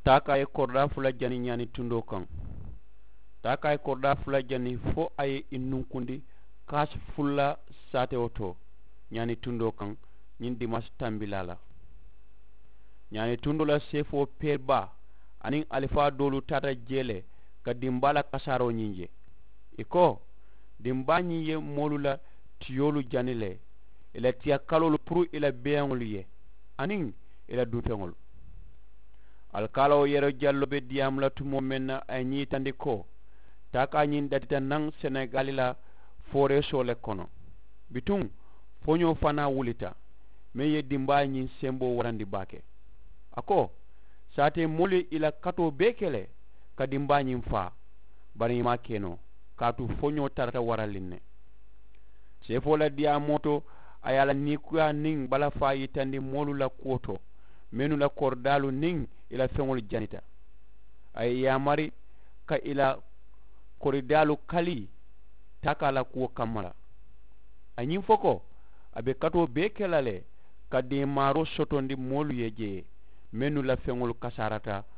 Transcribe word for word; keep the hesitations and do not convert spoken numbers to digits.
taka e korda fula jani nyani tundo kan taka e korda fula jani fo ay innunkundi kas fulla sate oto nyani tundo kan nyin dimas tambilala nyani tundo la sefo perba anin alifa dolu tata jele ka dimbala kasaro nyinje iko dimba nyiye molula tiyolu janile ila tiya kalolu puru ila beyangolu ye anin ila dupengol alkalo yero jallo be diyam la tumo menna ay nyitandi ko taka nyin datita nang senegali la fore sole kono bitung fonyo fana wulita meye dimba nyin sembo warandi bake ako sate moli ila kato bekele ka dimba nyin fa bari ma keno katu fonyo tarata waralinne sefo la diya moto ayala nikuya ning bala fa yitandi molu la koto menu la kordalu ning ila fengol janita ay yamari ka ila koridalu kali taka la kuwo kamala anyin foko abe kato bekelale ka de maro sotondi molu yeje menu la fengol kasarata